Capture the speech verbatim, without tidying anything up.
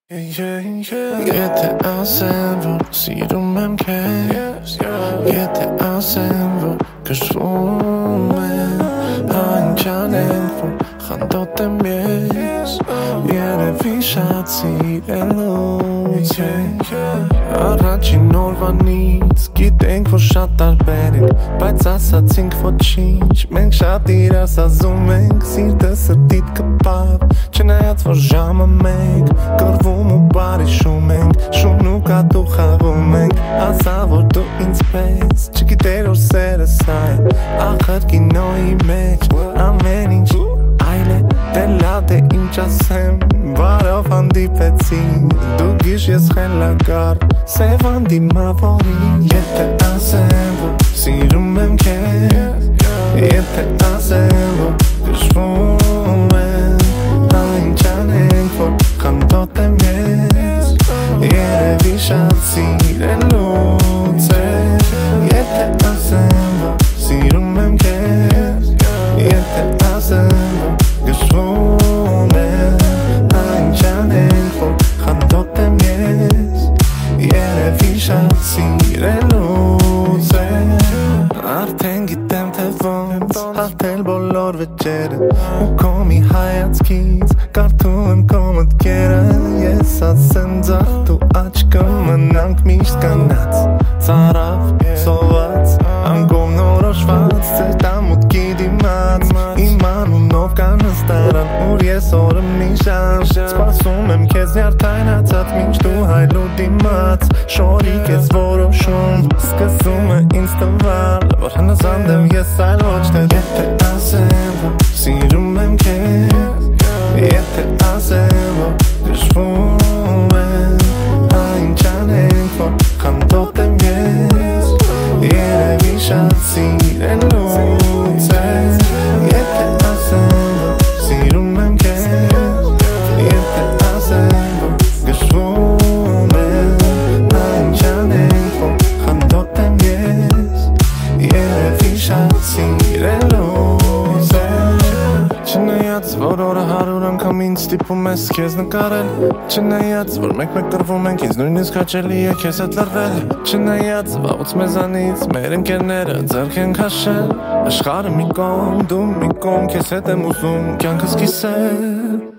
Եթե ասեմ, որ սիրում եմ քեզ, եթե ասեմ, որ գժվում եմ, ինչ անենք, որ խանդոտ եմ ես, երևի շատ սիրելուց ենք, առաջին օրվանից գիտենք, որ շատ տարբեր ենք, բայց ասացինք ոչինչ, մենք շատ իրար սազում ենք, սիրտը սրտիդ կպավ, չնայած որ ժամը մենք, կռվում ու բարի շում ենք, շումն ու կատու խաղում ենք, ասա որ դու ինձ պես, չգիտեր որ սերը սա է, ախր կինոյի մեջ, ամեն ինչ այլ է, դե լավ է ինչ ասեմ, բարով հանդիպեցի, դու գիշ ես խելագար, սև անդիմավորի, եթե ասեմ որ սիրում եմ քեզ, եթե ասեմ որ գժվում եմ, ինչ անենք որ խանդոտ եմ ես, երևի շատ սիրելուց է, եթե ասեմ որ սիրում եմ քեզ, եթե ասեմ որ գժվում եմ, ինչ անենք որ խանդոտ եմ ես, երևի շատ սիրելուց է, արդեն գիտեմ թե ոնց հաղթել բոլոր վեճերը, ու քո մի հայացքից կարդում եմ քո մտքերը, ես ասեմ ձախ դու աչքը մնանք միշտ կանած, ծարավ սոված, անգամ նորոշված, ձեր տամուտքի դիմաց, իմ անունով կան հստարան, ուր ես օրը մի շանս, սպասում եմ քեզ նյարդայնացած, մինչ դու հայլու դիմաց, շորիկ ես որոշում, սկսում է ինձ տվալ, որ հնազանդ եմ ես այլ ոչ թե, եթե ասեմ որ սիրում եմ քեզ, եթե ասեմ որ գժվում եմ, ինչ անենք որ խանդոտ եմ ես, երևի շատ սիրելուց է, եթե ասեմ որ սիրում եմ քեզ, եթե ասեմ որ գժվում եմ, ինչ անենք որ խանդոտ եմ ես, երևի շատ սիրելուց է, չնայած որ օրը հարյուր անգամ ինձ ստիպում ես քեզ նկարել, չնայած որ մեկ-մեկ տրվում ենք ինձ նույնիսկ հաճելի է քեզ հետ լռվել, չնայած վաղուց մեզանից մեր ընկերները ձեռք են քաշել, աշխարհը մի կողմ, դու մի կողմ, քեզ հետ եմ ուզում կյանքս կիսել